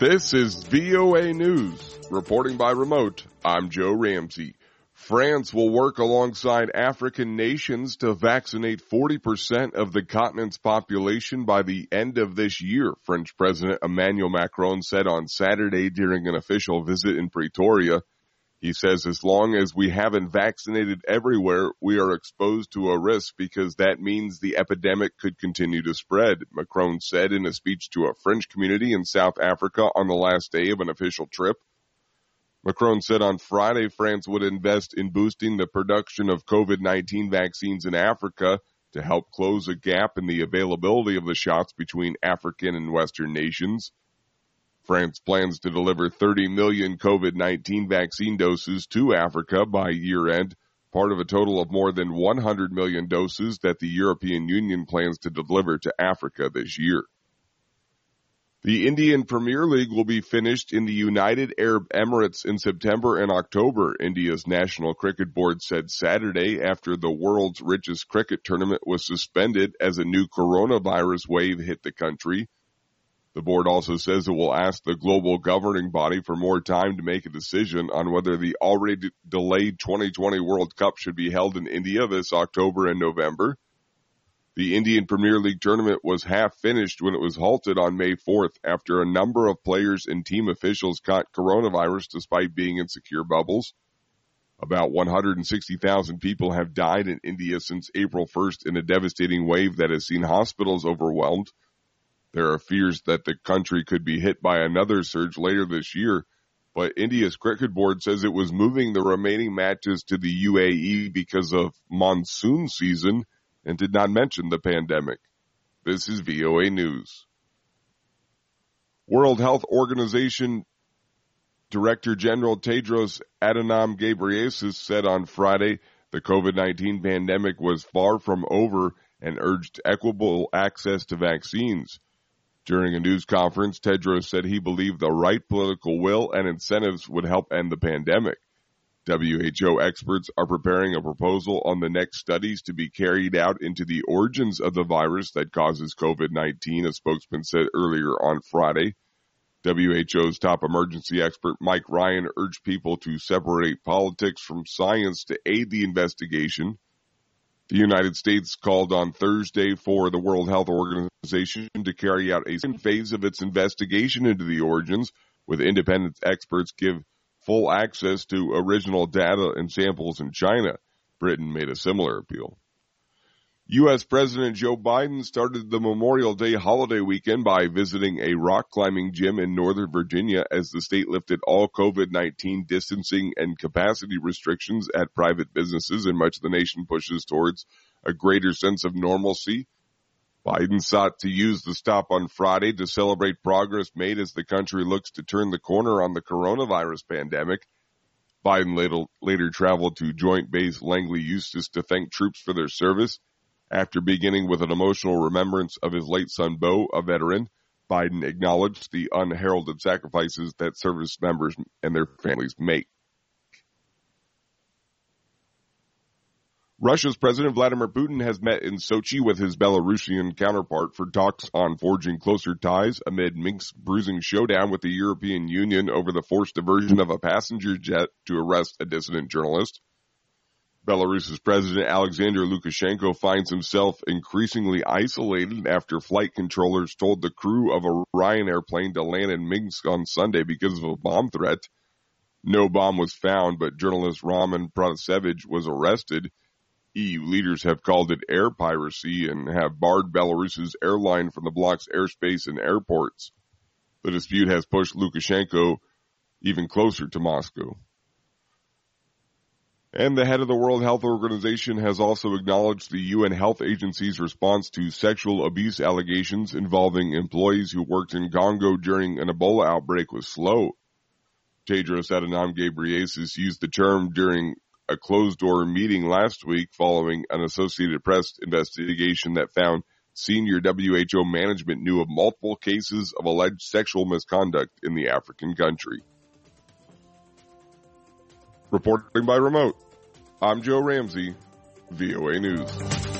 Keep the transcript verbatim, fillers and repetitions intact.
This is V O A News. Reporting by remote, I'm Joe Ramsey. France will work alongside African nations to vaccinate forty percent of the continent's population by the end of this year, French President Emmanuel Macron said on Saturday during an official visit in Pretoria. He says as long as we haven't vaccinated everywhere, we are exposed to a risk because that means the epidemic could continue to spread, Macron said in a speech to a French community in South Africa on the last day of an official trip. Macron said on Friday France would invest in boosting the production of COVID nineteen vaccines in Africa to help close a gap in the availability of the shots between African and Western nations. France plans to deliver thirty million COVID nineteen vaccine doses to Africa by year-end, part of a total of more than one hundred million doses that the European Union plans to deliver to Africa this year. The Indian Premier League will be finished in the United Arab Emirates in September and October, India's National Cricket Board said Saturday after the world's richest cricket tournament was suspended as a new coronavirus wave hit the country. The board also says it will ask the global governing body for more time to make a decision on whether the already delayed twenty twenty World Cup should be held in India this October and November. The Indian Premier League tournament was half finished when it was halted on May fourth after a number of players and team officials caught coronavirus despite being in secure bubbles. About one hundred sixty thousand people have died in India since April first in a devastating wave that has seen hospitals overwhelmed. There are fears that the country could be hit by another surge later this year, but India's cricket board says it was moving the remaining matches to the U A E because of monsoon season and did not mention the pandemic. This is V O A News. World Health Organization Director General Tedros Adhanom Ghebreyesus said on Friday the COVID nineteen pandemic was far from over and urged equitable access to vaccines. During a news conference, Tedros said he believed the right political will and incentives would help end the pandemic. W H O experts are preparing a proposal on the next studies to be carried out into the origins of the virus that causes COVID nineteen, a spokesman said earlier on Friday. W H O's top emergency expert Mike Ryan urged people to separate politics from science to aid the investigation. The United States called on Thursday for the World Health Organization to carry out a second phase of its investigation into the origins, with independent experts give full access to original data and samples in China. Britain made a similar appeal. U S President Joe Biden started the Memorial Day holiday weekend by visiting a rock climbing gym in Northern Virginia as the state lifted all COVID nineteen distancing and capacity restrictions at private businesses and much of the nation pushes towards a greater sense of normalcy. Biden sought to use the stop on Friday to celebrate progress made as the country looks to turn the corner on the coronavirus pandemic. Biden later, later traveled to Joint Base Langley Eustis to thank troops for their service. After beginning with an emotional remembrance of his late son, Bo, a veteran, Biden acknowledged the unheralded sacrifices that service members and their families make. Russia's President Vladimir Putin has met in Sochi with his Belarusian counterpart for talks on forging closer ties amid Minsk's bruising showdown with the European Union over the forced diversion of a passenger jet to arrest a dissident journalist. Belarus's President Alexander Lukashenko finds himself increasingly isolated after flight controllers told the crew of a Ryanair plane to land in Minsk on Sunday because of a bomb threat. No bomb was found, but journalist Roman Protasevich was arrested. E U leaders have called it air piracy and have barred Belarus's airline from the bloc's airspace and airports. The dispute has pushed Lukashenko even closer to Moscow. And the head of the World Health Organization has also acknowledged the U N Health Agency's response to sexual abuse allegations involving employees who worked in Congo during an Ebola outbreak was slow. Tedros Adhanom Ghebreyesus used the term during a closed-door meeting last week following an Associated Press investigation that found senior W H O management knew of multiple cases of alleged sexual misconduct in the African country. Reporting by remote, I'm Joe Ramsey, V O A News.